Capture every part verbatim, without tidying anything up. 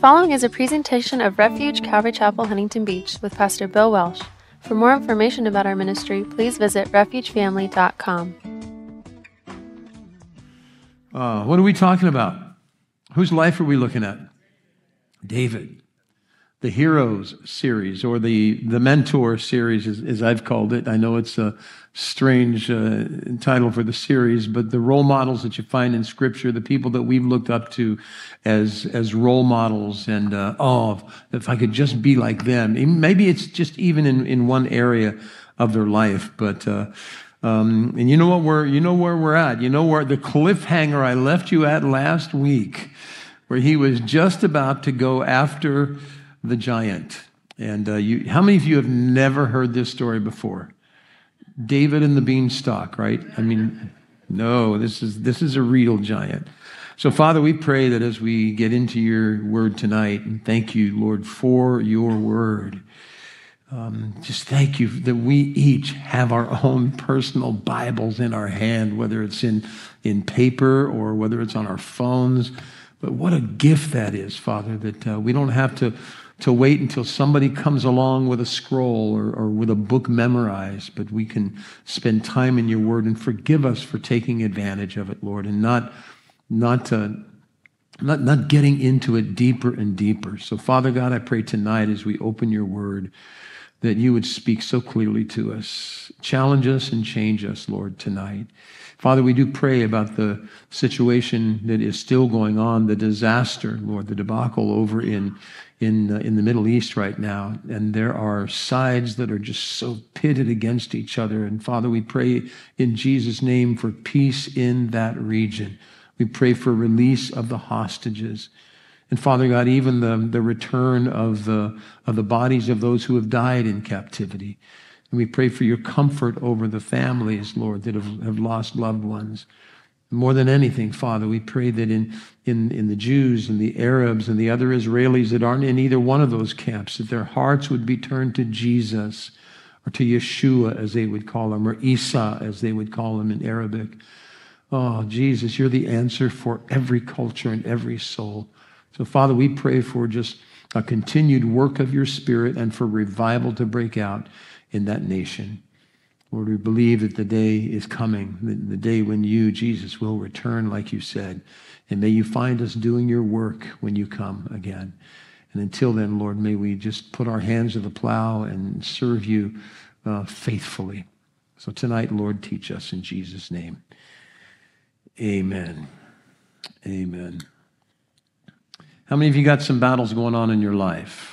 following is a presentation of Refuge Calvary Chapel, Huntington Beach with Pastor Bill Welsh. For more information about our ministry, please visit refuge family dot com. Uh, what are we talking about? Whose life are we looking at? David. The Heroes series, or the, the Mentor series, as, as I've called it. I know it's a strange uh, title for the series, but the role models that you find in Scripture, the people that we've looked up to as as role models, and uh, oh, if I could just be like them. Maybe it's just even in, in one area of their life, but uh, um, and you know what we're you know where we're at. You know where the cliffhanger I left you at last week, where he was just about to go after the giant. And uh, you, how many of you have never heard this story before? David and the beanstalk, right? I mean, no, this is this is a real giant. So, Father, we pray that as we get into your word tonight, and thank you, Lord, for your word. Um, just thank you that we each have our own personal Bibles in our hand, whether it's in, in paper or whether it's on our phones. But what a gift that is, Father, that uh, we don't have to to wait until somebody comes along with a scroll or, or with a book memorized, but we can spend time in your word, and forgive us for taking advantage of it, Lord, and not not uh, not not getting into it deeper and deeper. So, Father God, I pray tonight as we open your word that you would speak so clearly to us, challenge us and change us, Lord, tonight. Father, we do pray about the situation that is still going on, the disaster, Lord, the debacle over in in uh, in the Middle East right now. And there are sides that are just so pitted against each other. And Father, we pray in Jesus' name for peace in that region. We pray for release of the hostages. And Father God, even the, the return of the, of the bodies of those who have died in captivity. And we pray for your comfort over the families, Lord, that have, have lost loved ones. More than anything, Father, we pray that in, in, in the Jews and the Arabs and the other Israelis that aren't in either one of those camps, that their hearts would be turned to Jesus, or to Yeshua, as they would call him, or Isa, as they would call him in Arabic. Oh, Jesus, you're the answer for every culture and every soul. So, Father, we pray for just a continued work of your Spirit and for revival to break out in that nation. Lord, we believe that the day is coming, the, the day when you, Jesus, will return like you said. And may you find us doing your work when you come again. And until then, Lord, may we just put our hands to the plow and serve you uh, faithfully. So tonight, Lord, teach us in Jesus' name. Amen. Amen. How many of you got some battles going on in your life?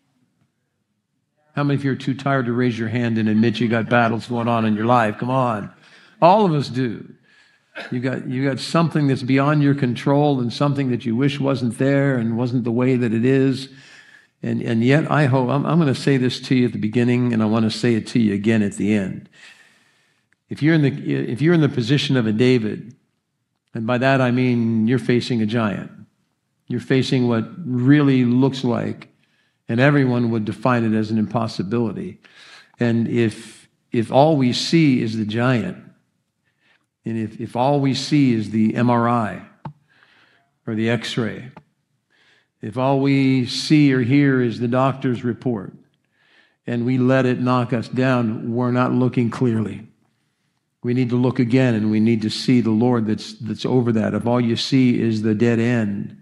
How many of you are too tired to raise your hand and admit you got battles going on in your life? Come on. All of us do. You got you got something that's beyond your control, and something that you wish wasn't there and wasn't the way that it is. And and yet I hope, I'm, I'm going to say this to you at the beginning, and I want to say it to you again at the end. If you're in the if you're in the position of a David, and by that I mean you're facing a giant. You're facing what really looks like, and everyone would define it as an impossibility. And if if all we see is the giant, and if, if all we see is the M R I or the X-ray, if all we see or hear is the doctor's report, and we let it knock us down, we're not looking clearly. We need to look again, and we need to see the Lord that's that's over that. If all you see is the dead end,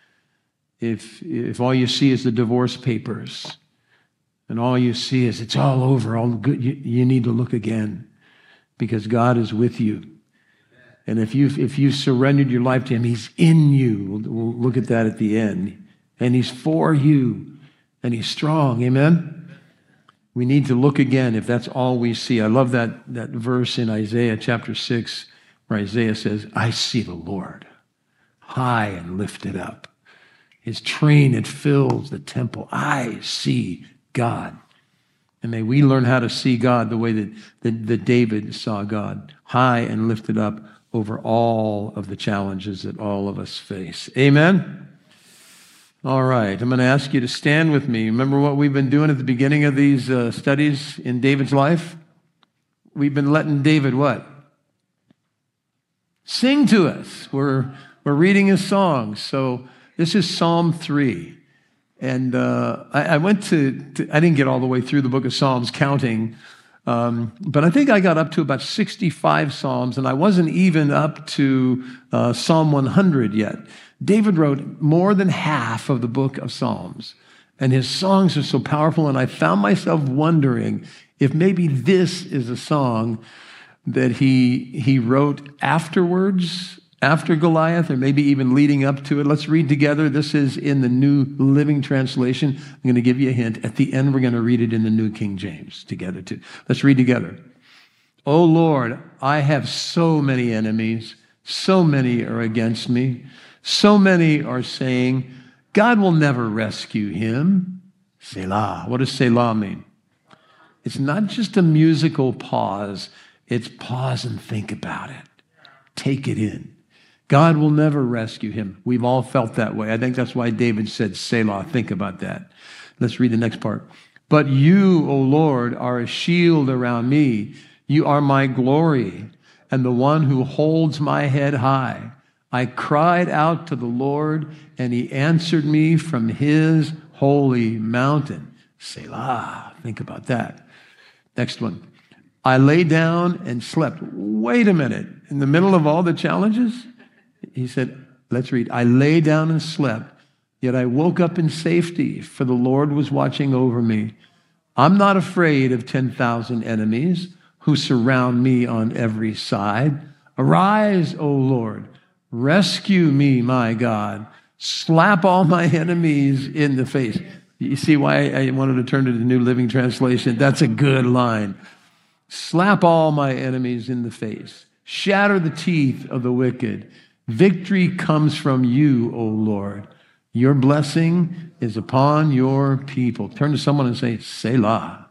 If if all you see is the divorce papers, and all you see is it's all over, all good, you, you need to look again, because God is with you. And if you if you surrendered your life to him, he's in you. We'll, we'll look at that at the end. And he's for you, and he's strong. Amen? We need to look again if that's all we see. I love that, that verse in Isaiah chapter six, where Isaiah says, I see the Lord high and lifted up. His train, it fills the temple. I see God. And may we learn how to see God the way that, that, that David saw God, high and lifted up over all of the challenges that all of us face. Amen? All right, I'm going to ask you to stand with me. Remember what we've been doing at the beginning of these uh, studies in David's life? We've been letting David what? Sing to us. We're, we're reading his songs. So this is Psalm three. And uh, I, I went to, to, I didn't get all the way through the book of Psalms counting, um, but I think I got up to about sixty-five Psalms, and I wasn't even up to uh, Psalm one hundred yet. David wrote more than half of the book of Psalms, and his songs are so powerful, and I found myself wondering if maybe this is a song that he, he wrote afterwards, after Goliath, or maybe even leading up to it. Let's read together. This is in the New Living Translation. I'm going to give you a hint. At the end, we're going to read it in the New King James together too. Let's read together. "O Lord, I have so many enemies. So many are against me. So many are saying, God will never rescue him." Selah. What does Selah mean? It's not just a musical pause. It's pause and think about it. Take it in. God will never rescue him. We've all felt that way. I think that's why David said, Selah. Think about that. Let's read the next part. "But you, O Lord, are a shield around me. You are my glory and the one who holds my head high. I cried out to the Lord, and he answered me from his holy mountain." Selah. Think about that. Next one. "I lay down and slept." Wait a minute. In the middle of all the challenges, he said, let's read. "I lay down and slept, yet I woke up in safety, for the Lord was watching over me. I'm not afraid of ten thousand enemies who surround me on every side. Arise, O Lord. Rescue me, my God. Slap all my enemies in the face." You see why I wanted to turn to the New Living Translation? That's a good line. "Slap all my enemies in the face. Shatter the teeth of the wicked. Victory comes from you, O Lord. Your blessing is upon your people." Turn to someone and say, Selah.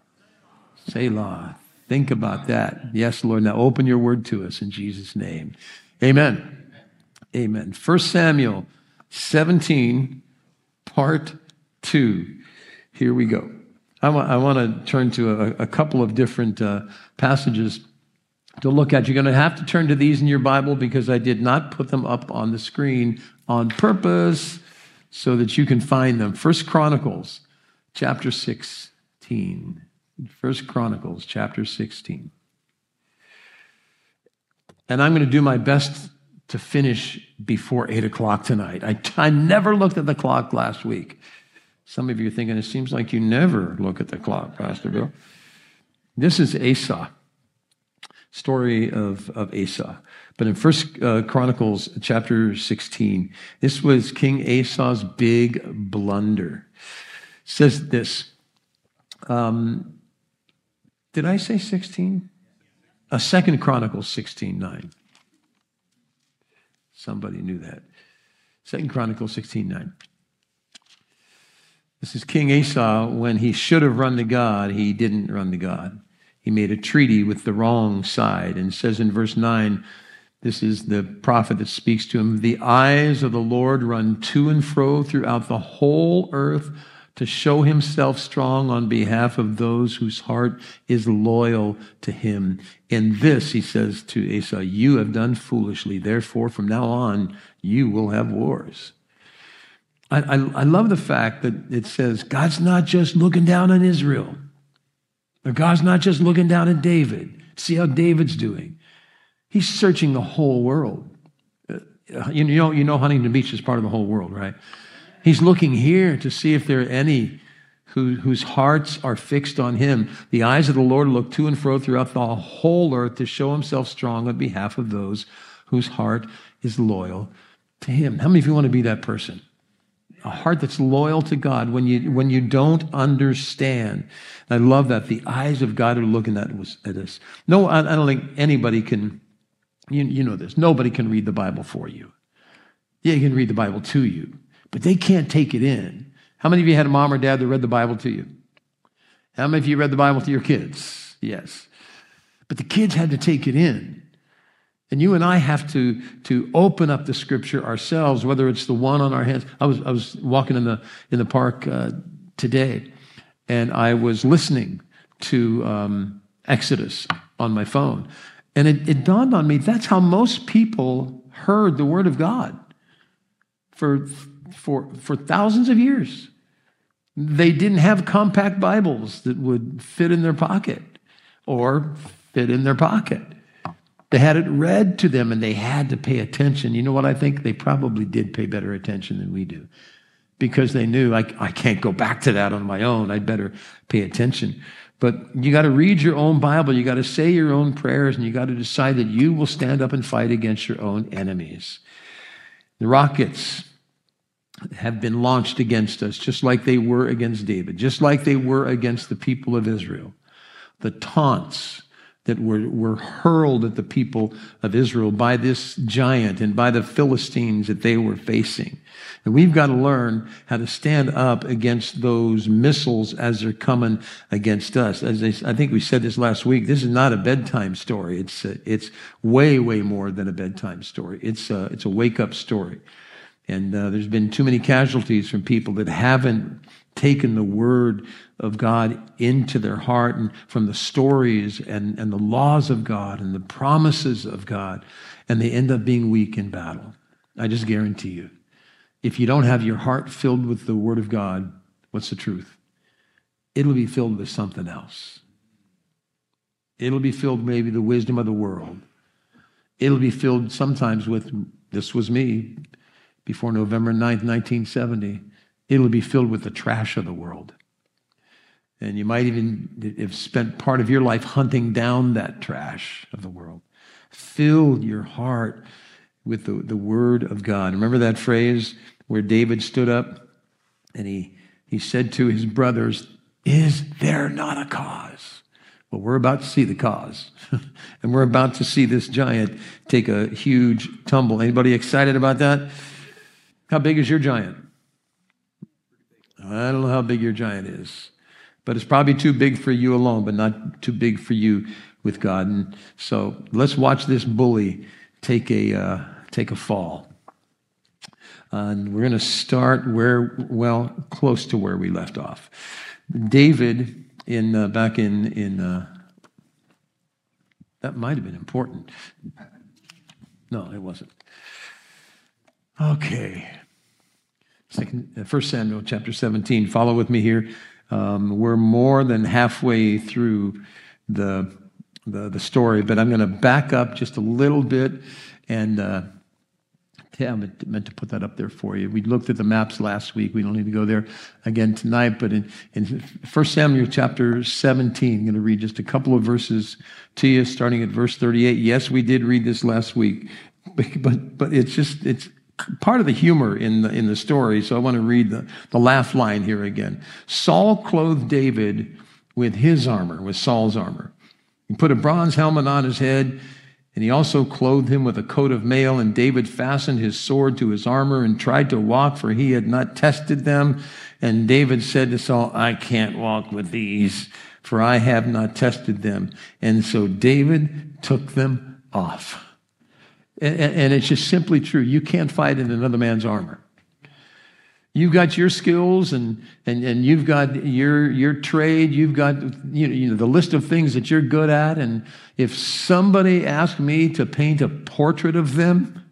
Selah. Think about that. Yes, Lord. Now open your word to us in Jesus' name. Amen. Amen. First Samuel seventeen, part two. Here we go. I want, I want to turn to a, a couple of different uh, passages to look at. You're going to have to turn to these in your Bible because I did not put them up on the screen on purpose so that you can find them. First Chronicles, chapter sixteen. First Chronicles, chapter sixteen. And I'm going to do my best to finish before eight o'clock tonight. I, I never looked at the clock last week. Some of you are thinking, it seems like you never look at the clock, Pastor Bill. This is Asa, story of, of Asa. But in First uh, Chronicles chapter sixteen, this was King Asa's big blunder. It says this. Um, did I say sixteen? Uh, Second Chronicles sixteen nine. Somebody knew that. Second Chronicles sixteen nine. This is King Asa. When he should have run to God, he didn't run to God. He made a treaty with the wrong side, and says in verse nine, this is the prophet that speaks to him, "The eyes of the Lord run to and fro throughout the whole earth to show himself strong on behalf of those whose heart is loyal to him. In this," he says to Asa, "you have done foolishly. Therefore, from now on, you will have wars." I, I, I love the fact that it says God's not just looking down on Israel. Or God's not just looking down at David. See how David's doing. He's searching the whole world. Uh, you know, you know Huntington Beach is part of the whole world, right? He's looking here to see if there are any who, whose hearts are fixed on him. "The eyes of the Lord look to and fro throughout the whole earth to show himself strong on behalf of those whose heart is loyal to him." How many of you want to be that person? A heart that's loyal to God when you when you don't understand. I love that. The eyes of God are looking at us. No, I don't think anybody can, you, you know this, nobody can read the Bible for you. Yeah, you can read the Bible to you, but they can't take it in. How many of you had a mom or dad that read the Bible to you? How many of you read the Bible to your kids? Yes. But the kids had to take it in. And you and I have to, to open up the scripture ourselves, whether it's the one on our hands. I was, I was walking in the, in the park uh, today, and I was listening to um, Exodus on my phone. And it, it dawned on me, that's how most people heard the word of God for, for, for thousands of years. They didn't have compact Bibles that would fit in their pocket or fit in their pocket. They had it read to them, and they had to pay attention. You know what I think? They probably did pay better attention than we do, because they knew, I, I can't go back to that on my own. I'd better pay attention. But you got to read your own Bible. You got to say your own prayers, and you got to decide that you will stand up and fight against your own enemies. The rockets have been launched against us, just like they were against David, just like they were against the people of Israel. The taunts that were, were hurled at the people of Israel by this giant and by the Philistines that they were facing. And we've got to learn how to stand up against those missiles as they're coming against us. As they, I think we said this last week, this is not a bedtime story. It's a, it's way, way more than a bedtime story. It's a, it's a wake-up story. And uh, there's been too many casualties from people that haven't taken the word of God into their heart, and from the stories and, and the laws of God and the promises of God, and they end up being weak in battle. I just guarantee you, if you don't have your heart filled with the word of God, what's the truth? It'll be filled with something else. It'll be filled maybe the wisdom of the world. It'll be filled sometimes with, this was me, before November ninth, nineteen seventy, it'll be filled with the trash of the world. And you might even have spent part of your life hunting down that trash of the world. Fill your heart with the, the word of God. Remember that phrase where David stood up and he, he said to his brothers, "Is there not a cause?" Well, we're about to see the cause. And we're about to see this giant take a huge tumble. Anybody excited about that? How big is your giant? I don't know how big your giant is, but it's probably too big for you alone, but not too big for you with God. And so let's watch this bully take a uh, take a fall. Uh, and we're going to start where, well, close to where we left off. David, in uh, back in in uh, that might have been important. No, it wasn't. Okay. Second, First Samuel chapter seventeen. Follow with me here. Um, we're more than halfway through the, the the story, but I'm going to back up just a little bit. And uh, yeah, I meant, meant to put that up there for you. We looked at the maps last week. We don't need to go there again tonight. But in, in First Samuel chapter seventeen, I'm going to read just a couple of verses to you, starting at verse thirty-eight. Yes, we did read this last week, but but, but it's just it's. part of the humor in the, in the story, so I want to read the, the laugh line here again. Saul clothed David with his armor, with Saul's armor. He put a bronze helmet on his head, and he also clothed him with a coat of mail, and David fastened his sword to his armor and tried to walk, for he had not tested them. And David said to Saul, "I can't walk with these, for I have not tested them." And so David took them off. And it's just simply true. You can't fight in another man's armor. You've got your skills, and and, and you've got your your trade. You've got you know, you know the list of things that you're good at. And if somebody asked me to paint a portrait of them,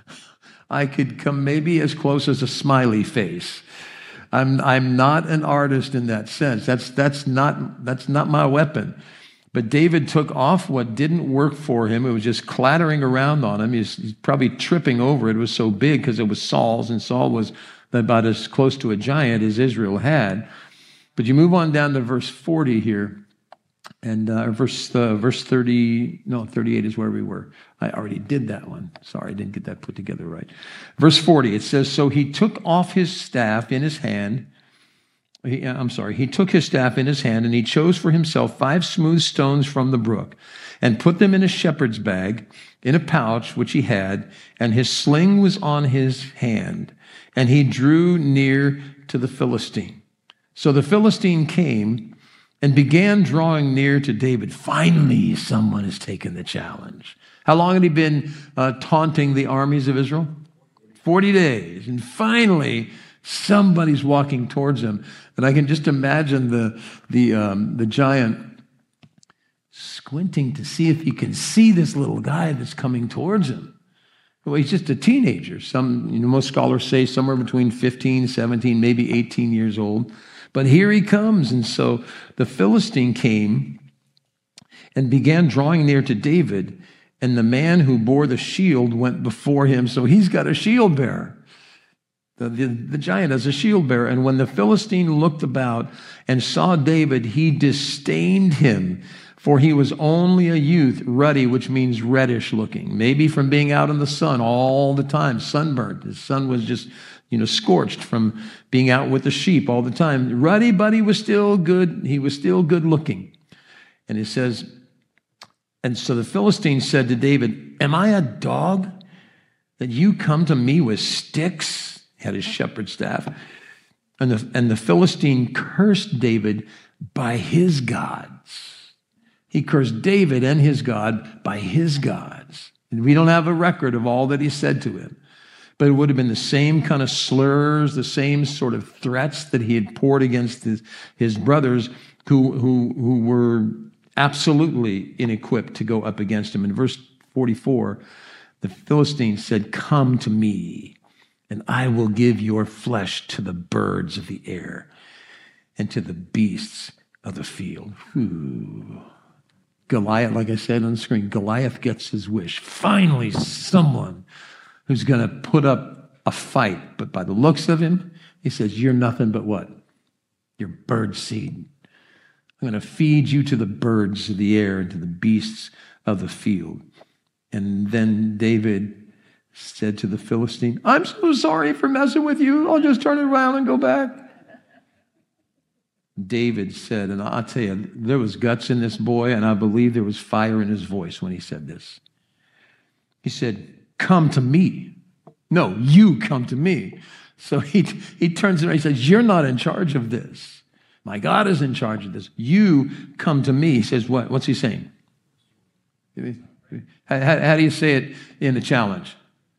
I could come maybe as close as a smiley face. I'm I'm not an artist in that sense. That's that's not that's not my weapon. But David took off what didn't work for him. It was just clattering around on him. He's, he's probably tripping over it. It was so big because it was Saul's, and Saul was about as close to a giant as Israel had. But you move on down to verse forty here, and uh, verse uh, verse thirty, no, thirty-eight is where we were. I already did that one. Sorry, I didn't get that put together right. Verse forty, it says, "So he took off his staff in his hand." He, I'm sorry, he took his staff in his hand, and he chose for himself five smooth stones from the brook and put them in a shepherd's bag in a pouch which he had, and his sling was on his hand, and he drew near to the Philistine. So the Philistine came and began drawing near to David. Finally, someone has taken the challenge. How long had he been uh, taunting the armies of Israel? forty days. And finally, somebody's walking towards him. And I can just imagine the, the, um, the giant squinting to see if he can see this little guy that's coming towards him. Well, he's just a teenager. Some, you know, most scholars say somewhere between fifteen, seventeen, maybe eighteen years old. But here he comes. And so the Philistine came and began drawing near to David, and the man who bore the shield went before him. So he's got a shield bearer. The, the, the giant has a shield bearer. And when the Philistine looked about and saw David, he disdained him, for he was only a youth, ruddy, which means reddish looking, maybe from being out in the sun all the time, sunburnt. His sun was just, you know, scorched from being out with the sheep all the time. Ruddy, but he was still good. He was still good looking. And it says, and so the Philistine said to David, am I a dog that you come to me with sticks? He had his shepherd's staff. And the, and the Philistine cursed David by his gods. He cursed David and his God by his gods. And we don't have a record of all that he said to him. But it would have been the same kind of slurs, the same sort of threats that he had poured against his, his brothers who, who, who were absolutely inequipped to go up against him. In verse forty-four, the Philistine said, come to me, and I will give your flesh to the birds of the air and to the beasts of the field. Ooh. Goliath, like I said on the screen, Goliath gets his wish. Finally, someone who's going to put up a fight. But by the looks of him, he says, you're nothing but what? You're bird seed. I'm going to feed you to the birds of the air and to the beasts of the field. And then David said to the Philistine, I'm so sorry for messing with you. I'll just turn around and go back. David said, and I'll tell you, there was guts in this boy, and I believe there was fire in his voice when he said this. He said, come to me. No, you come to me. So he, he turns around and he says, you're not in charge of this. My God is in charge of this. You come to me. He says, what? What's he saying? How, how do you say it in the challenge?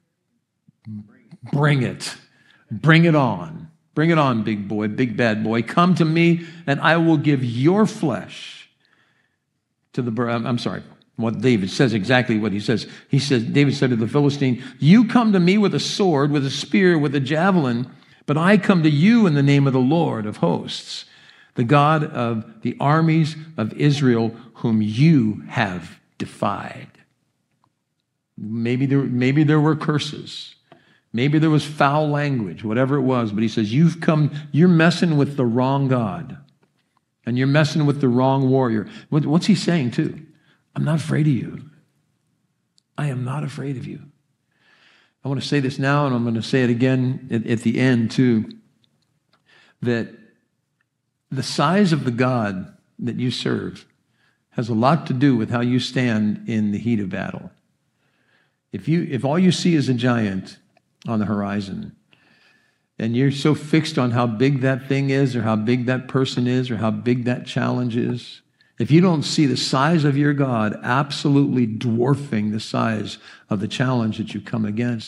Bring it. Bring it on. Bring it on, big boy, big bad boy. Come to me, and I will give your flesh to the bird. I'm sorry. What David says, exactly what he says. He says, David said to the Philistine, you come to me with a sword, with a spear, with a javelin, but I come to you in the name of the Lord of hosts, the God of the armies of Israel, whom you have defied. Maybe there, maybe there were curses. Maybe there was foul language, whatever it was. But he says, you've come, you're messing with the wrong God. And you're messing with the wrong warrior. What, what's he saying too? I'm not afraid of you. I am not afraid of you. I want to say this now, and I'm going to say it again at, at the end too, that the size of the God that you serve has a lot to do with how you stand in the heat of battle. If you, if all you see is a giant on the horizon, and you're so fixed on how big that thing is, or how big that person is, or how big that challenge is, if you don't see the size of your God absolutely dwarfing the size of the challenge that you come against,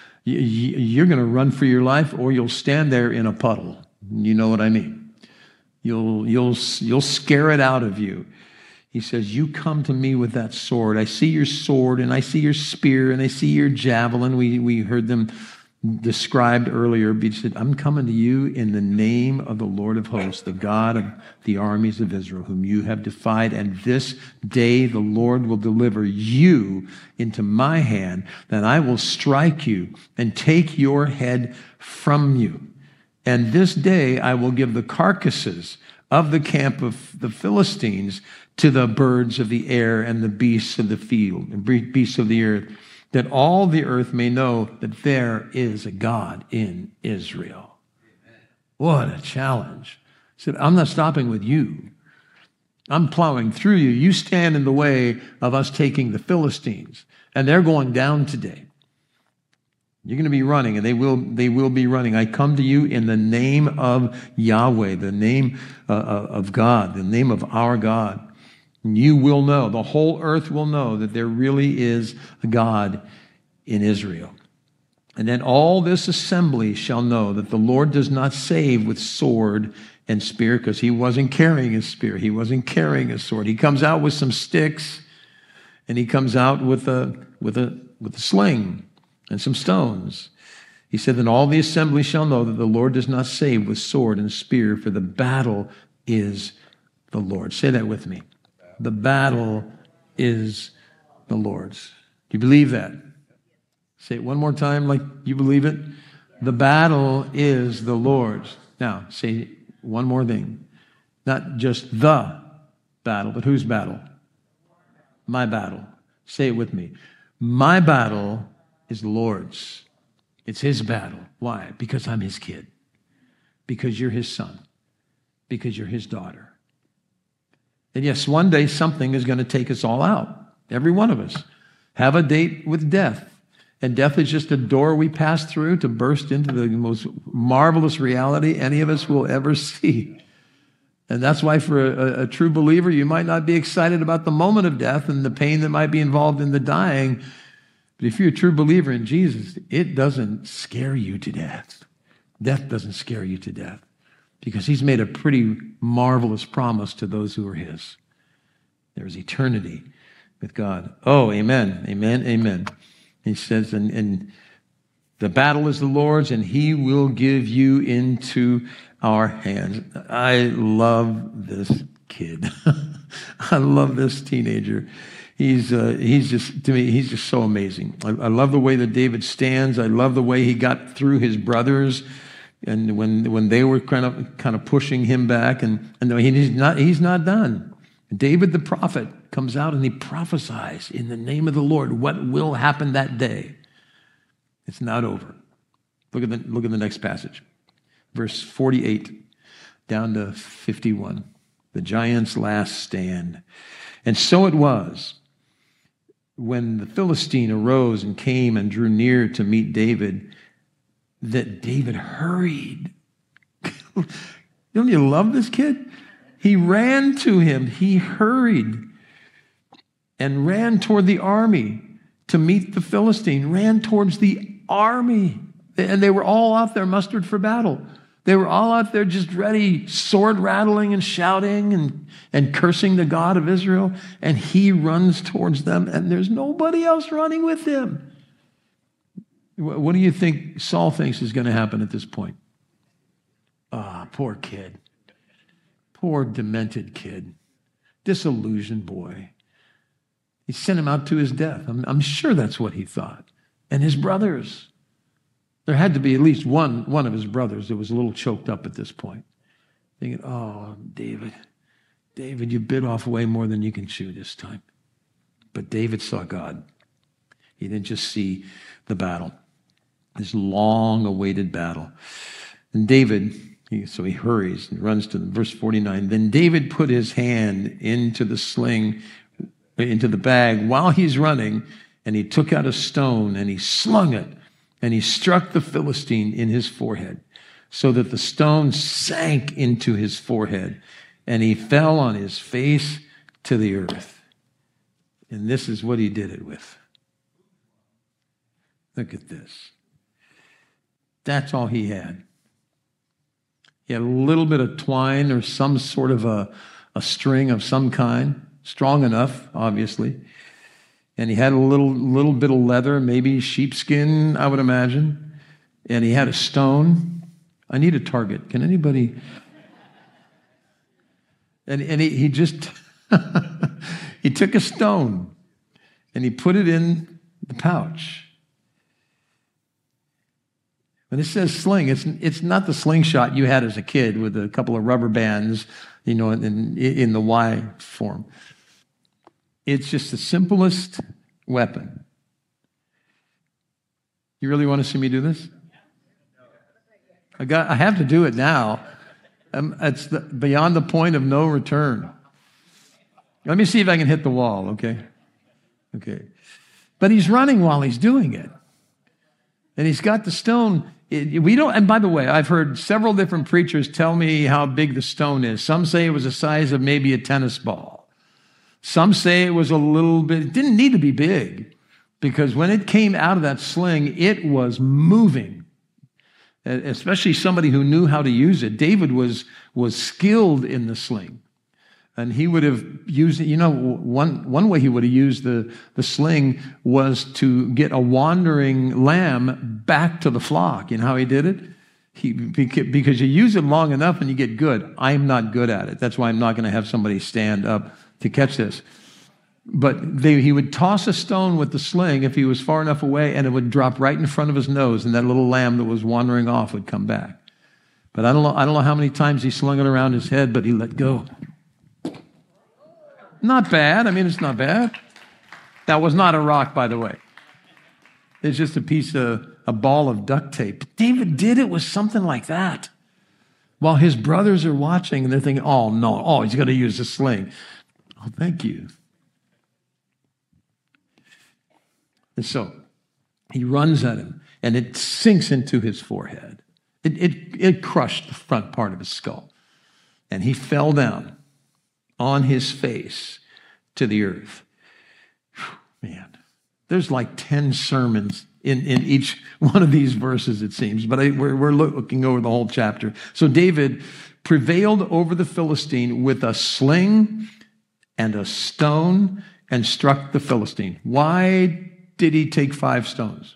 you're going to run for your life, or you'll stand there in a puddle. You know what I mean? You'll, you'll, you'll scare it out of you. He says, you come to me with that sword. I see your sword, and I see your spear, and I see your javelin. We, we heard them described earlier. He said, I'm coming to you in the name of the Lord of hosts, the God of the armies of Israel, whom you have defied. And this day the Lord will deliver you into my hand, that I will strike you and take your head from you. And this day I will give the carcasses of the camp of the Philistines to the birds of the air and the beasts of the field and beasts of the earth, that all the earth may know that there is a God in Israel. Amen. What a challenge. He said, I'm not stopping with you. I'm plowing through you. You stand in the way of us taking the Philistines, and they're going down today. You're going to be running, and they will, they will be running. I come to you in the name of Yahweh, the name uh, of God, the name of our God. You will know, the whole earth will know that there really is a God in Israel. And then all this assembly shall know that the Lord does not save with sword and spear, because he wasn't carrying a spear. He wasn't carrying a sword. He comes out with some sticks, and he comes out with a, with a, with a sling. and some stones. He said, then all the assembly shall know that the Lord does not save with sword and spear, for the battle is the Lord. Say that with me. The battle is the Lord's. Do you believe that? Say it one more time like you believe it. The battle is the Lord's. Now, say one more thing. Not just the battle, but whose battle? My battle. Say it with me. My battle is the Lord's. It's his battle. Why? Because I'm his kid. Because you're his son. Because you're his daughter. And yes, one day something is going to take us all out. Every one of us have a date with death. And death is just a door we pass through to burst into the most marvelous reality any of us will ever see. And that's why for a, a true believer, you might not be excited about the moment of death and the pain that might be involved in the dying. But if you're a true believer in Jesus, it doesn't scare you to death. Death doesn't scare you to death because he's made a pretty marvelous promise to those who are his. There's eternity with God. Oh, amen, amen, amen. He says, and, and the battle is the Lord's, and he will give you into our hands. I love this kid. I love this teenager. He's uh, he's just, to me, he's just so amazing. I, I love the way that David stands. I love the way he got through his brothers, and when when they were kind of kind of pushing him back, and and he's not he's not done. David the prophet comes out and he prophesies in the name of the Lord what will happen that day. It's not over. Look at the look at the next passage, verse forty-eight down to fifty-one. The giant's last stand. And so it was, when the Philistine arose and came and drew near to meet David, that David hurried. Don't you love this kid? He ran to him. He hurried and ran toward the army to meet the Philistine, ran towards the army. And they were all out there mustered for battle. They were all out there just ready, sword rattling and shouting and, and cursing the God of Israel. And he runs towards them, and there's nobody else running with him. What do you think Saul thinks is going to happen at this point? Ah, poor kid. Poor demented kid. Disillusioned boy. He sent him out to his death. I'm, I'm sure that's what he thought. And his brothers. There had to be at least one, one of his brothers that was a little choked up at this point. Thinking, oh, David, David, you bit off way more than you can chew this time. But David saw God. He didn't just see the battle, this long-awaited battle. And David, he, so he hurries and runs to them. Verse forty-nine, then David put his hand into the sling, into the bag while he's running, and he took out a stone and he slung it. And he struck the Philistine in his forehead, so that the stone sank into his forehead, and he fell on his face to the earth. And this is what he did it with. Look at this. That's all he had. He had a little bit of twine or some sort of a, a string of some kind, strong enough, obviously. And he had a little little bit of leather, maybe sheepskin, I would imagine. And he had a stone. I need a target. Can anybody? And, and he, he just, he took a stone and he put it in the pouch. When it says sling, it's, it's not the slingshot you had as a kid with a couple of rubber bands, you know, in, in the Y form. It's just the simplest weapon. You really want to see me do this? I got. I have to do it now. Um, it's the, beyond the point of no return. Let me see if I can hit the wall, okay? Okay. But he's running while he's doing it. And he's got the stone. It, we don't, and by the way, I've heard several different preachers tell me how big the stone is. Some say it was the size of maybe a tennis ball. Some say it was a little bit, it didn't need to be big, because when it came out of that sling, it was moving. Especially somebody who knew how to use it. David was, was skilled in the sling. And he would have used it, you know, one, one way he would have used the, the sling was to get a wandering lamb back to the flock. You know how he did it? He, because you use it long enough and you get good. I'm not good at it. That's why I'm not going to have somebody stand up to catch this. But they, he would toss a stone with the sling if he was far enough away, and it would drop right in front of his nose, and that little lamb that was wandering off would come back. But I don't know, I don't know how many times he slung it around his head, but he let go. Not bad. I mean, it's not bad. That was not a rock, by the way. It's just a piece of, a ball of duct tape. David did it with something like that. While his brothers are watching, and they're thinking, oh, no, oh, he's going to use a sling. Oh, thank you. And so he runs at him, and it sinks into his forehead. It, it, it crushed the front part of his skull. And he fell down on his face to the earth. Whew, man, there's like ten sermons in, in each one of these verses, it seems, but I, we're, we're looking over the whole chapter. So David prevailed over the Philistine with a sling and a stone and struck the Philistine. Why did he take five stones?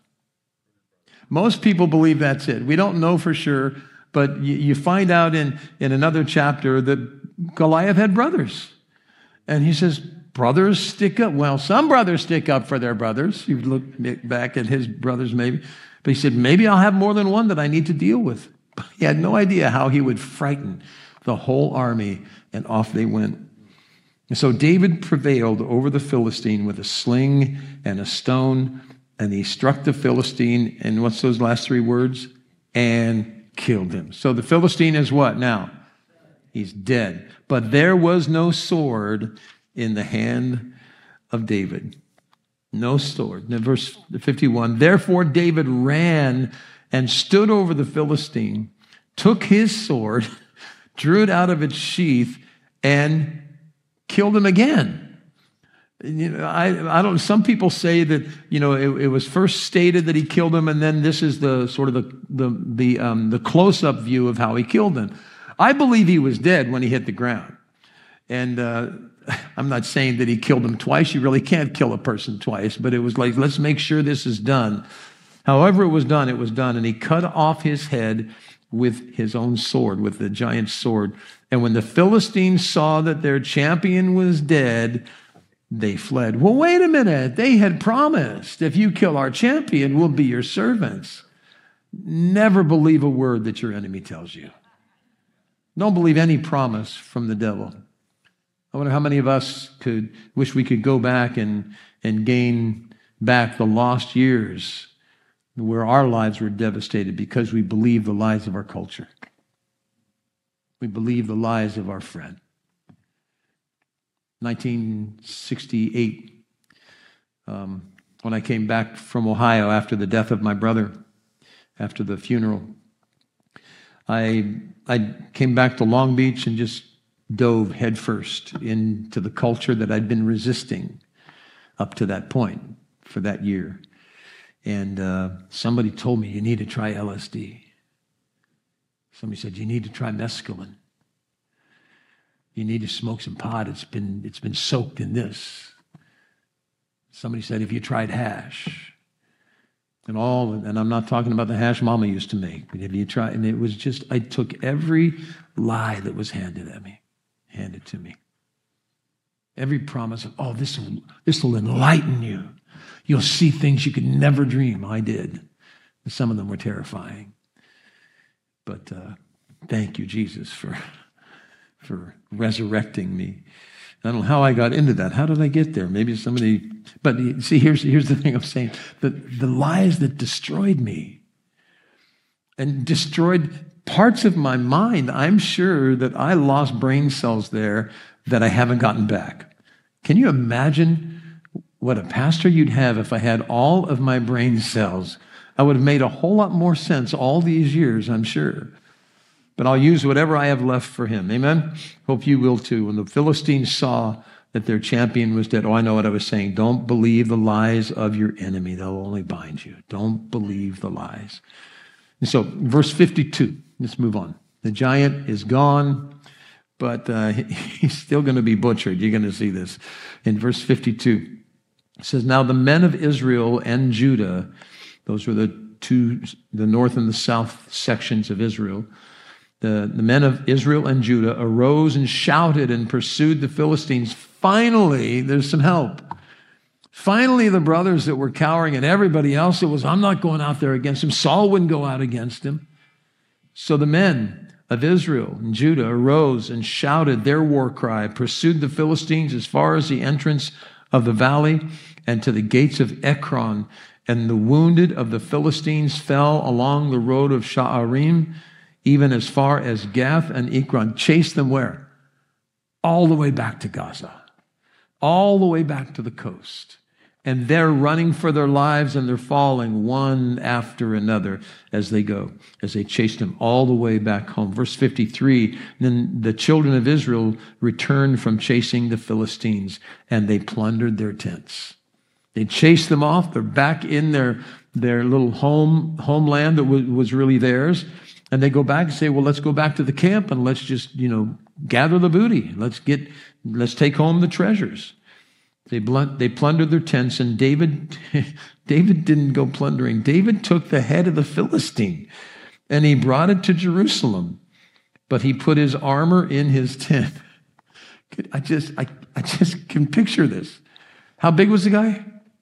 Most people believe that's it. We don't know for sure, but you, you find out in, in another chapter that Goliath had brothers. And he says, brothers stick up. Well, some brothers stick up for their brothers. You look back at his brothers maybe. But he said, maybe I'll have more than one that I need to deal with. But he had no idea how he would frighten the whole army, and off they went. And so David prevailed over the Philistine with a sling and a stone, and he struck the Philistine, and what's those last three words? And killed him. So the Philistine is what now? He's dead. But there was no sword in the hand of David. No sword. Now, verse fifty-one, therefore David ran and stood over the Philistine, took his sword, drew it out of its sheath, and killed him again. You know, I, I don't. Some people say that, you know, it, it was first stated that he killed him, and then this is the sort of the the the um, the close-up view of how he killed him. I believe he was dead when he hit the ground, and uh, I'm not saying that he killed him twice. You really can't kill a person twice, but it was like, let's make sure this is done. However it was done, it was done, and he cut off his head with his own sword, with the giant sword. And when the Philistines saw that their champion was dead, they fled. Well, wait a minute. They had promised, if you kill our champion, we'll be your servants. Never believe a word that your enemy tells you. Don't believe any promise from the devil. I wonder how many of us could wish we could go back and, and gain back the lost years where our lives were devastated because we believed the lies of our culture. We believed the lies of our friend. nineteen sixty-eight, um, when I came back from Ohio after the death of my brother, after the funeral, I I came back to Long Beach and just dove headfirst into the culture that I'd been resisting up to that point for that year. And uh, somebody told me, you need to try L S D. Somebody said, you need to try mescaline. You need to smoke some pot. It's been, it's been soaked in this. Somebody said, have you tried hash? And all, and I'm not talking about the hash Mama used to make, but have you tried? And it was just, I took every lie that was handed at me, handed to me. Every promise of, oh, this will, this will enlighten you. You'll see things you could never dream. I did. And some of them were terrifying. But uh, thank you, Jesus, for, for resurrecting me. I don't know how I got into that. How did I get there? Maybe somebody, but see, here's, here's the thing I'm saying. The, the lies that destroyed me and destroyed parts of my mind, I'm sure that I lost brain cells there that I haven't gotten back. Can you imagine what a pastor you'd have if I had all of my brain cells? I would have made a whole lot more sense all these years, I'm sure. But I'll use whatever I have left for him. Amen? Hope you will too. When the Philistines saw that their champion was dead, oh, I know what I was saying. Don't believe the lies of your enemy. They'll only bind you. Don't believe the lies. And so, verse fifty-two, let's move on. The giant is gone. but uh, he's still going to be butchered. You're going to see this in verse fifty-two. It says, now the men of Israel and Judah, those were the two, the north and the south sections of Israel, the, the men of Israel and Judah arose and shouted and pursued the Philistines. Finally, there's some help. Finally, the brothers that were cowering and everybody else that was, I'm not going out there against him. Saul wouldn't go out against him. So the men of Israel and Judah arose and shouted their war cry, pursued the Philistines as far as the entrance of the valley and to the gates of Ekron. And the wounded of the Philistines fell along the road of Sha'arim, even as far as Gath and Ekron. Chased them where? All the way back to Gaza. All the way back to the coast. And they're running for their lives, and they're falling one after another as they go, as they chased them all the way back home. Verse fifty-three, then the children of Israel returned from chasing the Philistines, and they plundered their tents. They chased them off. They're back in their, their little home homeland that was, was really theirs. And they go back and say, well, let's go back to the camp and let's just, you know, gather the booty. Let's get, let's take home the treasures. They blunt, they plundered their tents, and David, David didn't go plundering. David took the head of the Philistine and he brought it to Jerusalem, but he put his armor in his tent. I just, I, I just can picture this. How big was the guy?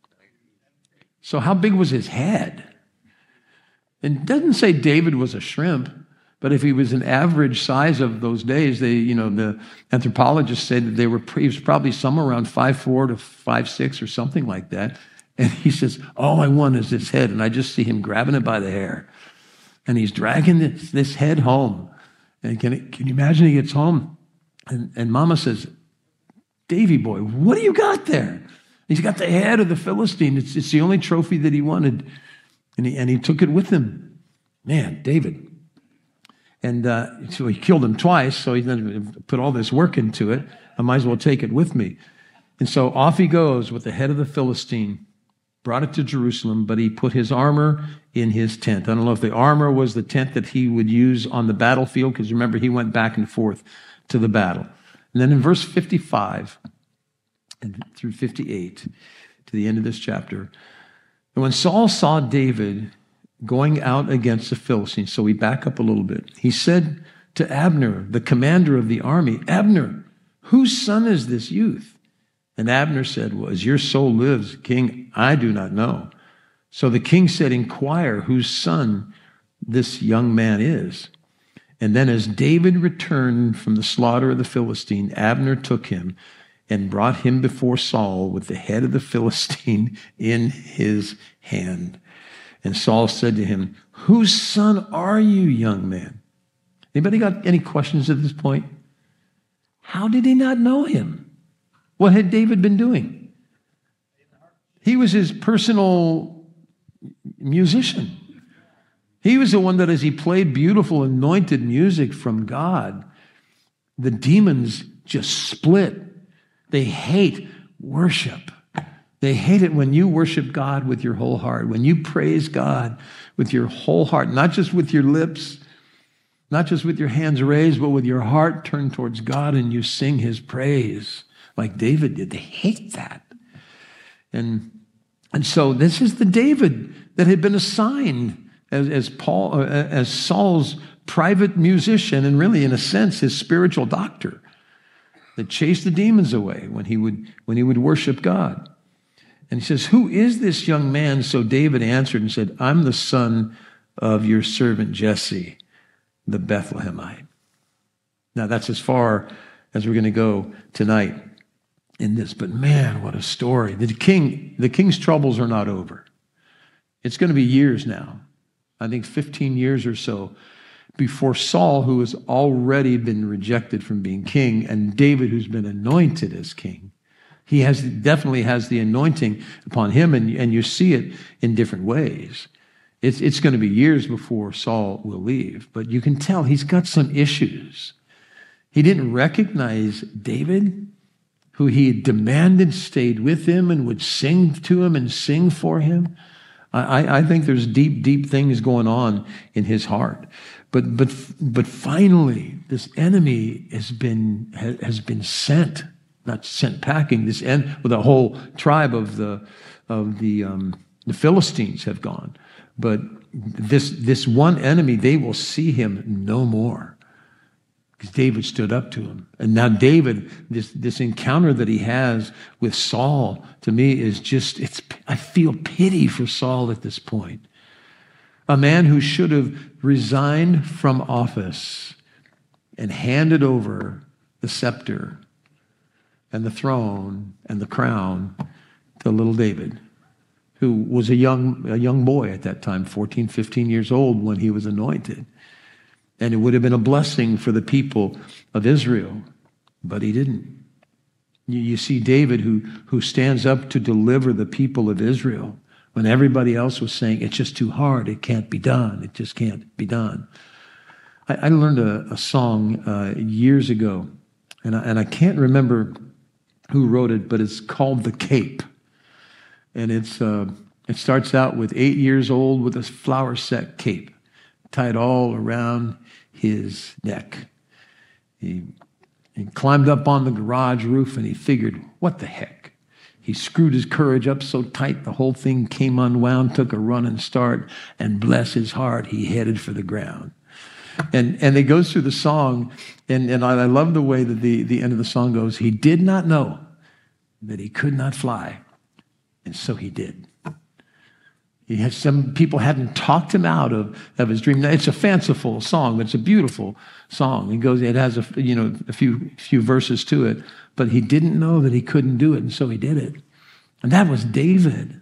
So how big was his head? And it doesn't say David was a shrimp, but if he was an average size of those days, they, you know, the anthropologists said that they were, he was probably somewhere around five four to five six or something like that. And he says, all I want is this head. And I just see him grabbing it by the hair. And he's dragging this, this head home. And can, it, can you imagine he gets home? And, and Mama says, Davy boy, what do you got there? He's got the head of the Philistine. It's, it's the only trophy that he wanted. And he, and he took it with him. Man, David. And uh, so he killed him twice, so he then put all this work into it. I might as well take it with me. And so off he goes with the head of the Philistine, brought it to Jerusalem, but he put his armor in his tent. I don't know if the armor was the tent that he would use on the battlefield, because remember, he went back and forth to the battle. And then in verse fifty-five and through fifty-eight, to the end of this chapter, and when Saul saw David going out against the Philistines, so we back up a little bit, he said to Abner, the commander of the army, Abner, whose son is this youth? And Abner said, well, as your soul lives, King, I do not know. So the king said, inquire whose son this young man is. And then as David returned from the slaughter of the Philistine, Abner took him and brought him before Saul with the head of the Philistine in his hand. And Saul said to him, whose son are you, young man? Anybody got any questions at this point? How did he not know him? What had David been doing? He was his personal musician. He was the one that as he played beautiful, anointed music from God, the demons just split. They hate worship. They hate it when you worship God with your whole heart, when you praise God with your whole heart, not just with your lips, not just with your hands raised, but with your heart turned towards God and you sing his praise like David did. They hate that. And, and so this is the David that had been assigned as, as Paul, uh, as Saul's private musician, and really, in a sense, his spiritual doctor that chased the demons away when he would, when he would worship God. And he says, who is this young man? So David answered and said, I'm the son of your servant Jesse, the Bethlehemite. Now that's as far as we're going to go tonight in this. But man, what a story. The king, the king's troubles are not over. It's going to be years now. I think fifteen years or so before Saul, who has already been rejected from being king, and David, who's been anointed as king. He has definitely has the anointing upon him, and, and you see it in different ways. It's, it's going to be years before Saul will leave, but you can tell he's got some issues. He didn't recognize David, who he had demanded stayed with him and would sing to him and sing for him. I, I think there's deep, deep things going on in his heart. But but but finally, this enemy has been has been sent, not sent packing. This end, well, the whole tribe of the of the um, the Philistines have gone, but this this one enemy, they will see him no more, because David stood up to him. And now David, this this encounter that he has with Saul, to me is just it's. I feel pity for Saul at this point. A man who should have resigned from office and handed over the scepter and the throne and the crown to little David, who was a young, a young boy at that time, fourteen, fifteen years old when he was anointed. And it would have been a blessing for the people of Israel, but he didn't. You, you see David who, who stands up to deliver the people of Israel, when everybody else was saying, it's just too hard, it can't be done, it just can't be done. I, I learned a, a song uh, years ago, and I, and I can't remember who wrote it, but it's called The Cape. And it's uh, it starts out with eight years old with a flower set cape tied all around his neck. He, he climbed up on the garage roof and he figured, what the heck? He screwed his courage up so tight the whole thing came unwound, took a running start, and bless his heart, he headed for the ground. And and it goes through the song, and, and I love the way that the, the end of the song goes. He did not know that he could not fly, and so he did. He had, some people hadn't talked him out of, of his dream. Now, it's a fanciful song, but it's a beautiful song. It goes, it has a you know a few few verses to it, but he didn't know that he couldn't do it, and so he did it. And that was David.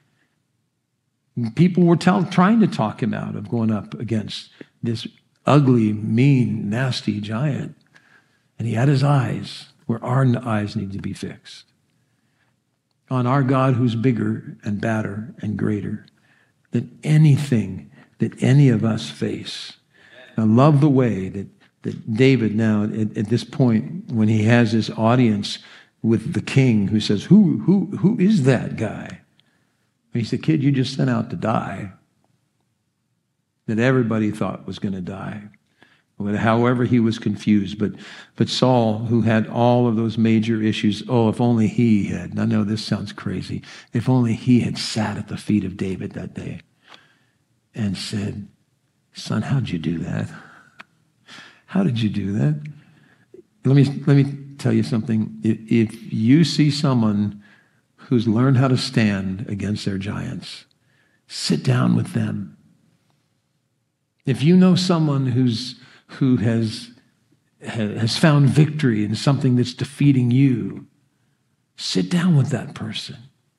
People were tell, trying to talk him out of going up against this ugly, mean, nasty giant, and he had his eyes where our eyes need to be fixed, on our God who's bigger and badder and greater than anything that any of us face. I love the way that, that David now, at, at this point, when he has his audience with the king who says, who, who, who is that guy? And he said, kid, you just sent out to die, that everybody thought was going to die. However, he was confused. But but Saul, who had all of those major issues, oh, if only he had, I know this sounds crazy, if only he had sat at the feet of David that day and said, son, how'd you do that? How did you do that? Let me, let me tell you something. If you see someone who's learned how to stand against their giants, sit down with them. If you know someone who's who has, has found victory in something that's defeating you, sit down with that person.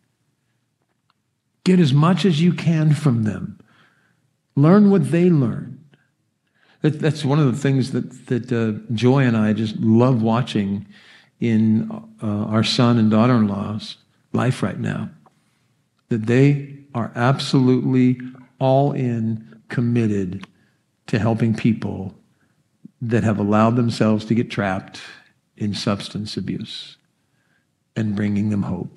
Get as much as you can from them. Learn what they learned. That, that's one of the things that, that uh, Joy and I just love watching in uh, our son and daughter-in-law's life right now. That they are absolutely all in, committed to helping people that have allowed themselves to get trapped in substance abuse and bringing them hope.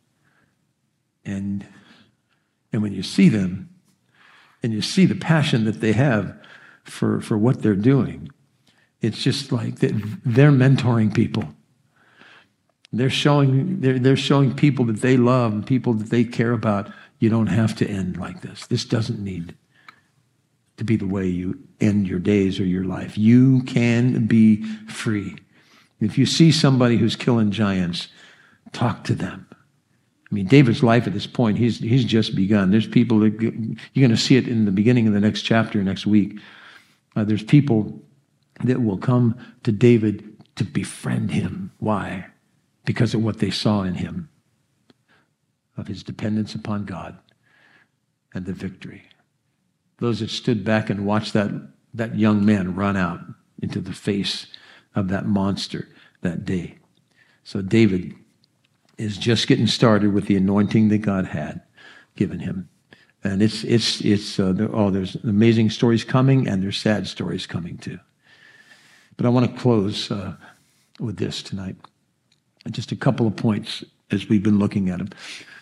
And, and when you see them and you see the passion that they have for, for what they're doing, it's just like they're mentoring people. They're showing, they're, they're showing people that they love and people that they care about, you don't have to end like this. This doesn't need to be the way you end your days or your life. You can be free. If you see somebody who's killing giants, talk to them. I mean, David's life at this point, he's he's just begun. There's people that, you're going to see it in the beginning of the next chapter next week. Uh, there's people that will come to David to befriend him. Why? Because of what they saw in him, of his dependence upon God and the victory. Those that stood back and watched that, that young man run out into the face of that monster that day. So David is just getting started with the anointing that God had given him. And it's, it's, it's, uh, there, oh, there's amazing stories coming and there's sad stories coming too. But I want to close uh, with this tonight. Just a couple of points as we've been looking at them.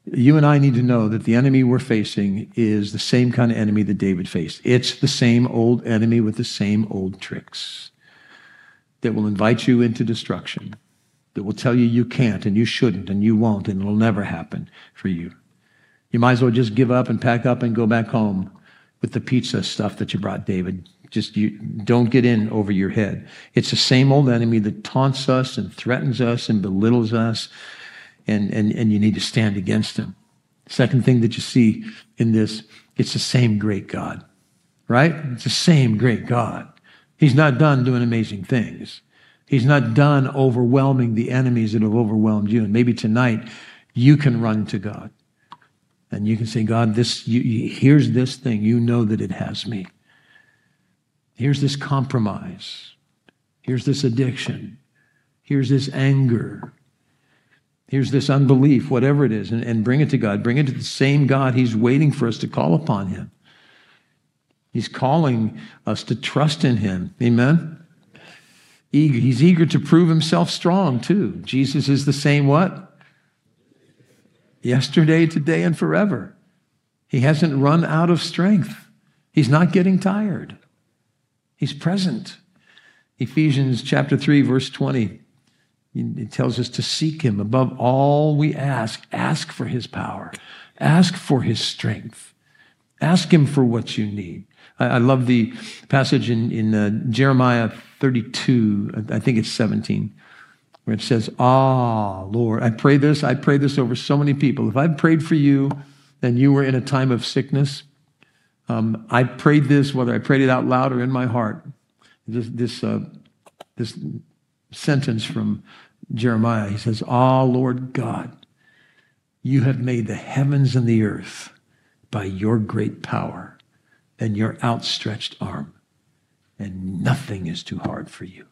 You and I need to know that the enemy we're facing is the same kind of enemy that David faced. It's the same old enemy with the same old tricks that will invite you into destruction, that will tell you you can't and you shouldn't and you won't and it'll never happen for you. You might as well just give up and pack up and go back home with the pizza stuff that you brought, David. Just you don't get in over your head. It's the same old enemy that taunts us and threatens us and belittles us, and, and, and you need to stand against him. Second thing that you see in this, it's the same great God, right? It's the same great God. He's not done doing amazing things. He's not done overwhelming the enemies that have overwhelmed you. And maybe tonight you can run to God and you can say, God, this you, you, here's this thing. You know that it has me. Here's this compromise. Here's this addiction. Here's this anger. Here's this unbelief, whatever it is, and, and bring it to God. Bring it to the same God. He's waiting for us to call upon him. He's calling us to trust in him. Amen? Eager. He's eager to prove himself strong too. Jesus is the same what? Yesterday, today, and forever. He hasn't run out of strength. He's not getting tired. He's present. Ephesians chapter three, verse twenty, it tells us to seek him above all we ask. Ask for his power. Ask for his strength. Ask him for what you need. I, I love the passage in, in uh, Jeremiah thirty-two, I think it's seventeen, where it says, ah, Lord, I pray this, I pray this over so many people. If I've prayed for you and you were in a time of sickness, Um, I prayed this, whether I prayed it out loud or in my heart. This this, uh, this sentence from Jeremiah, he says, ah, Lord God, you have made the heavens and the earth by your great power and your outstretched arm, and nothing is too hard for you.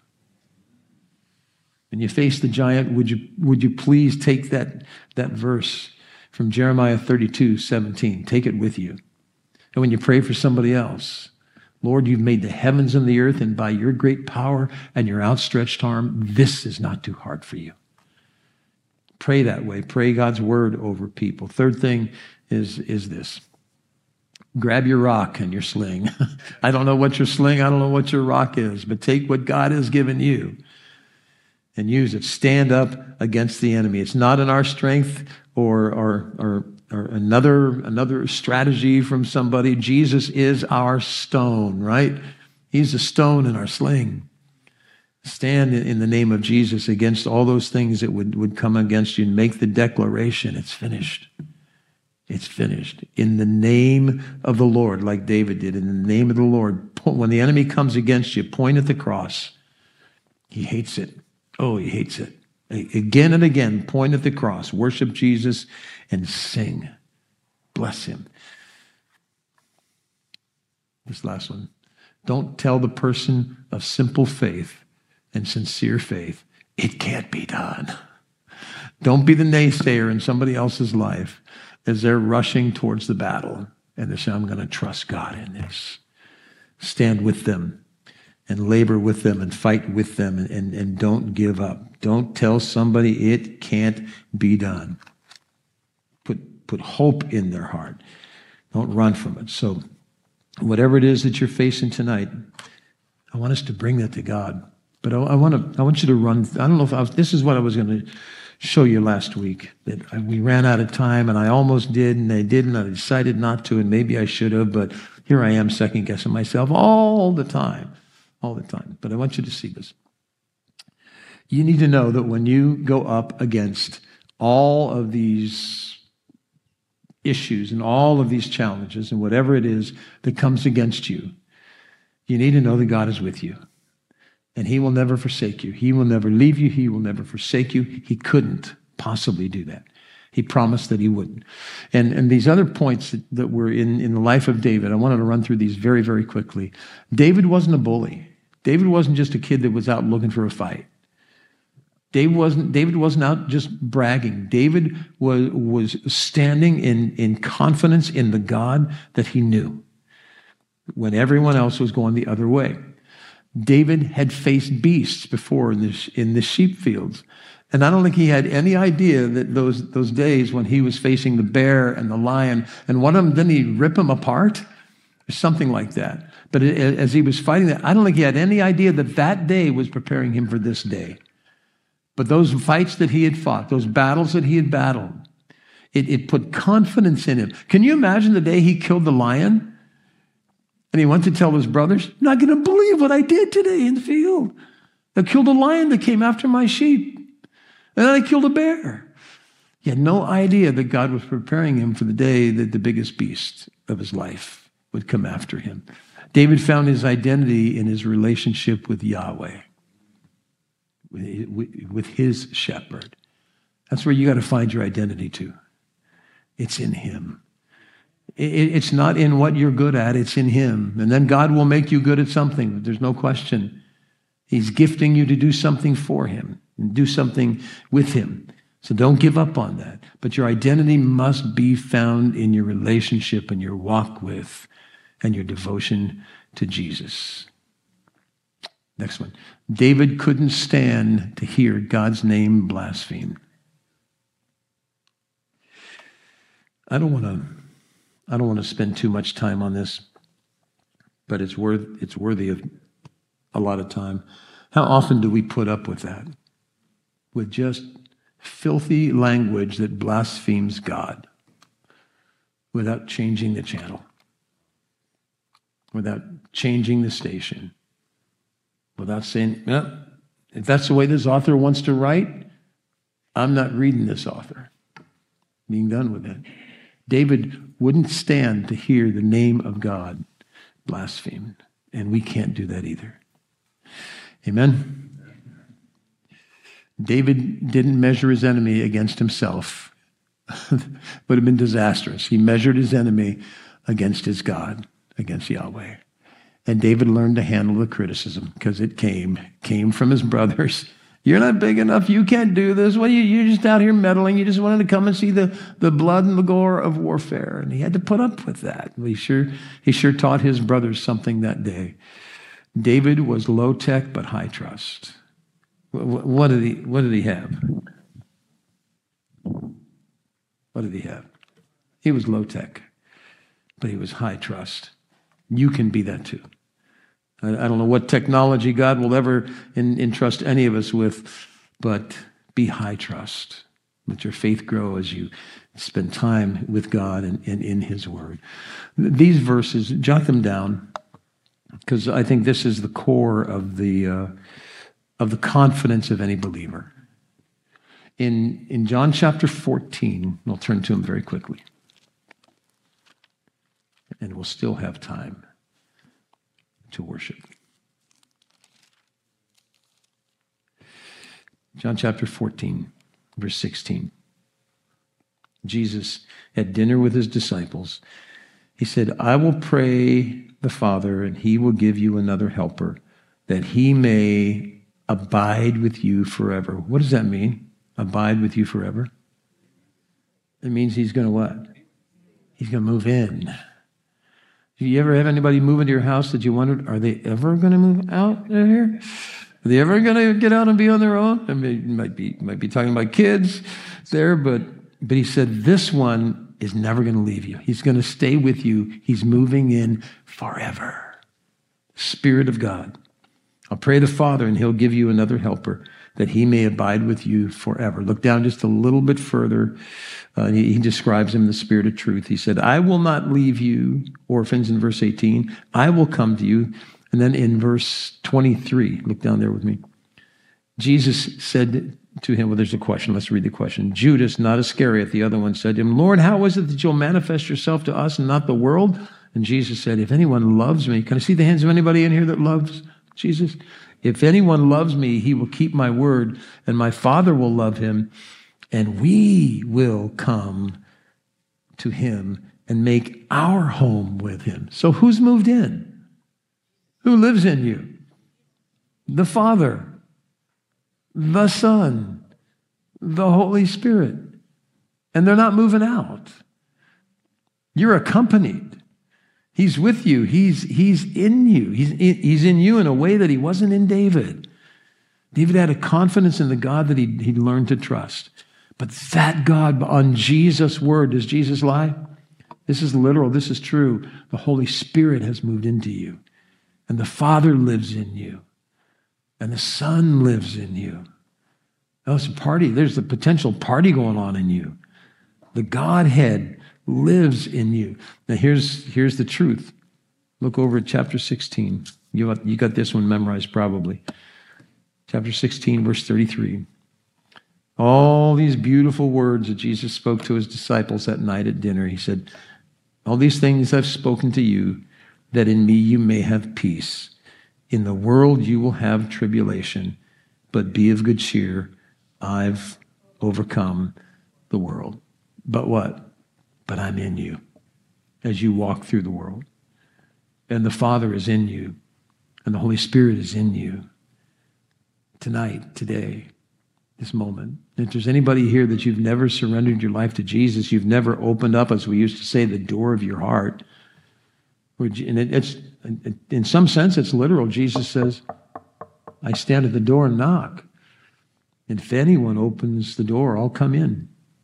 When you face the giant, would you, would you please take that, that verse from Jeremiah thirty-two, seventeen, take it with you. And when you pray for somebody else, Lord, you've made the heavens and the earth, and by your great power and your outstretched arm, this is not too hard for you. Pray that way. Pray God's word over people. Third thing is, is this. Grab your rock and your sling. I don't know what your sling, I don't know what your rock is, but take what God has given you and use it. Stand up against the enemy. It's not in our strength or, or, or or another, another strategy from somebody. Jesus is our stone, right? He's a stone in our sling. Stand in the name of Jesus against all those things that would, would come against you and make the declaration, it's finished. It's finished. In the name of the Lord, like David did, in the name of the Lord. When the enemy comes against you, point at the cross. He hates it. Oh, he hates it. Again and again, point at the cross, worship Jesus, and sing. Bless him. This last one. Don't tell the person of simple faith and sincere faith, it can't be done. Don't be the naysayer in somebody else's life as they're rushing towards the battle and they say, I'm going to trust God in this. Stand with them and labor with them and fight with them, and, and, and don't give up. Don't tell somebody it can't be done. Put, put hope in their heart. Don't run from it. So whatever it is that you're facing tonight, I want us to bring that to God. But I, I want to. I want you to run. I don't know if I was, this is what I was going to show you last week. That I, we ran out of time, and I almost did, and I didn't. I decided not to, and maybe I should have. But here I am, second guessing myself all the time, all the time. But I want you to see this. You need to know that when you go up against all of these issues and all of these challenges and whatever it is that comes against you, you need to know that God is with you. And he will never forsake you. He will never leave you. He will never forsake you. He couldn't possibly do that. He promised that he wouldn't. And, and these other points that, that were in, in the life of David, I wanted to run through these very, very quickly. David wasn't a bully. David wasn't just a kid that was out looking for a fight. David wasn't, David wasn't out just bragging. David was, was standing in, in confidence in the God that he knew when everyone else was going the other way. David had faced beasts before in the, in the sheep fields, And I don't think he had any idea that those, those days when he was facing the bear and the lion, and one of them, didn't he rip him apart? Or something like that. But it, as he was fighting that, I don't think he had any idea that that day was preparing him for this day. But those fights that he had fought, those battles that he had battled, it, it put confidence in him. Can you imagine the day he killed the lion? And he went to tell his brothers, "You're not going to believe what I did today in the field. I killed a lion that came after my sheep. And then I killed a bear." He had no idea that God was preparing him for the day that the biggest beast of his life would come after him. David found his identity in his relationship with Yahweh, with his shepherd. That's where you got to find your identity too. It's in him. It's not in what you're good at, it's in him. And then God will make you good at something. There's no question. He's gifting you to do something for him and do something with him. So don't give up on that. But your identity must be found in your relationship and your walk with and your devotion to Jesus. Next one. David couldn't stand to hear God's name blasphemed. I don't want to I don't want to spend too much time on this, but it's worth it's worthy of a lot of time. How often do we put up with that? With just filthy language that blasphemes God without changing the channel, without changing the station, without saying, "No, if that's the way this author wants to write, I'm not reading this author." Being done with it. David wouldn't stand to hear the name of God blasphemed, and we can't do that either. Amen? David didn't measure his enemy against himself. Would have been disastrous. He measured his enemy against his God, against Yahweh. And David learned to handle the criticism because it came, came from his brothers. "You're not big enough. You can't do this. Well, you, you're just out here meddling. You just wanted to come and see the, the blood and the gore of warfare." And he had to put up with that. He sure, he sure taught his brothers something that day. David was low tech but high trust. What, what did he, what did he have? What did he have? He was low tech, but he was high trust. You can be that too. I don't know what technology God will ever entrust any of us with, but be high trust. Let your faith grow as you spend time with God and, and in his word. These verses, jot them down, because I think this is the core of the, uh, of the confidence of any believer. In, in John chapter fourteen, we'll turn to him very quickly, and we'll still have time to worship. John chapter fourteen, verse sixteen. Jesus had dinner with his disciples. He said, "I will pray the Father, and he will give you another helper, that he may abide with you forever." What does that mean? Abide with you forever? It means he's going to what? He's going to move in. Do you ever have anybody move into your house that you wondered, are they ever going to move out of here? Are they ever going to get out and be on their own? I mean, you might be, might be talking about kids there, but, but he said, this one is never going to leave you. He's going to stay with you. He's moving in forever. Spirit of God. I'll pray the Father, and he'll give you another helper, that he may abide with you forever. Look down just a little bit further. Uh, he, he describes him in the Spirit of truth. He said, "I will not leave you orphans," in verse eighteen. "I will come to you." And then in verse twenty-three, look down there with me. Jesus said to him, well, there's a question. Let's read the question. "Judas, not Iscariot," the other one, said to him, "Lord, how is it that you'll manifest yourself to us and not the world?" And Jesus said, "If anyone loves me," can I see the hands of anybody in here that loves Jesus? "If anyone loves me, he will keep my word, and my Father will love him, and we will come to him and make our home with him." So who's moved in? Who lives in you? The Father, the Son, the Holy Spirit. And they're not moving out. You're accompanied. He's with you. He's, he's in you. He's in, he's in you in a way that he wasn't in David. David had a confidence in the God that he he learned to trust. But that God, on Jesus' word, does Jesus lie? This is literal. This is true. The Holy Spirit has moved into you. And the Father lives in you. And the Son lives in you. Now it's a party. There's the potential party going on in you. The Godhead lives in you. Now here's, here's the truth. Look over at chapter sixteen. You got, you got this one memorized probably. Chapter sixteen, verse thirty-three. All these beautiful words that Jesus spoke to his disciples that night at dinner. He said, all these things I've spoken to you, that in me you may have peace. In the world you will have tribulation, but be of good cheer. I've overcome the world. But what? But I'm in you as you walk through the world. And the Father is in you, and the Holy Spirit is in you. Tonight, today, this moment. If there's anybody here that you've never surrendered your life to Jesus, you've never opened up, as we used to say, the door of your heart. And it's, in some sense, it's literal. Jesus says, I stand at the door and knock. And if anyone opens the door, I'll come in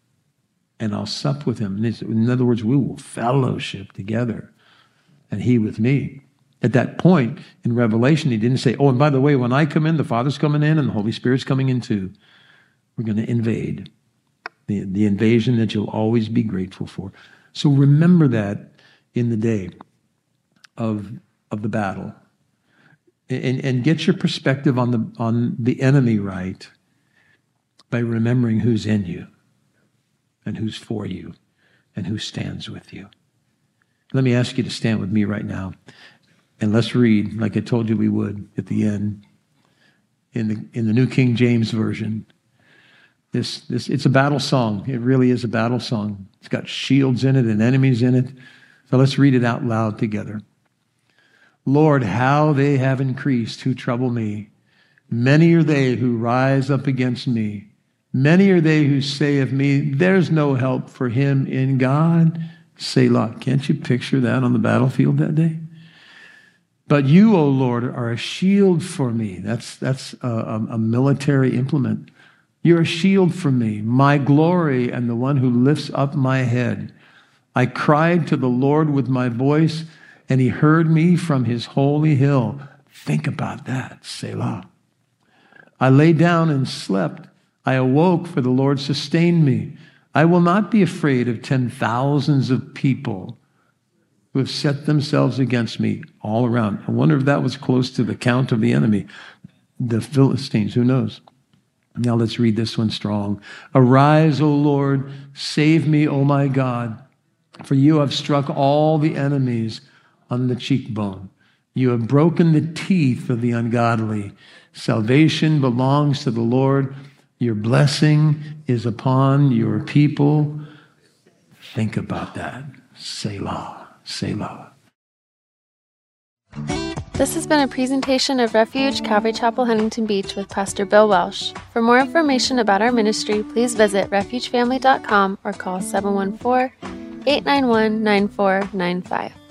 and I'll sup with him. In other words, we will fellowship together and he with me. At that point in Revelation, he didn't say, oh, and by the way, when I come in, the Father's coming in and the Holy Spirit's coming in too. We're going to invade. The, the invasion that you'll always be grateful for. So remember that in the day of, of the battle. And, and get your perspective on the, on the enemy right by remembering who's in you and who's for you and who stands with you. Let me ask you to stand with me right now. And let's read, like I told you we would at the end, in the in the New King James Version. This this it's a battle song. It really is a battle song. It's got shields in it and enemies in it. So let's read it out loud together. Lord, how they have increased who trouble me. Many are they who rise up against me. Many are they who say of me, there's no help for him in God. Selah. Can't you picture that on the battlefield that day? But you, O Lord, are a shield for me. That's, that's a, a military implement. You're a shield for me, my glory, and the one who lifts up my head. I cried to the Lord with my voice, and he heard me from his holy hill. Think about that, Selah. I lay down and slept. I awoke, for the Lord sustained me. I will not be afraid of ten thousands of people who have set themselves against me all around. I wonder if that was close to the count of the enemy, the Philistines, who knows? Now let's read this one strong. Arise, O Lord, save me, O my God, for you have struck all the enemies on the cheekbone. You have broken the teeth of the ungodly. Salvation belongs to the Lord. Your blessing is upon your people. Think about that. Selah. Selah. This has been a presentation of Refuge Calvary Chapel, Huntington Beach with Pastor Bill Welsh. For more information about our ministry, please visit refuge family dot com or call seven one four, eight nine one, nine four nine five.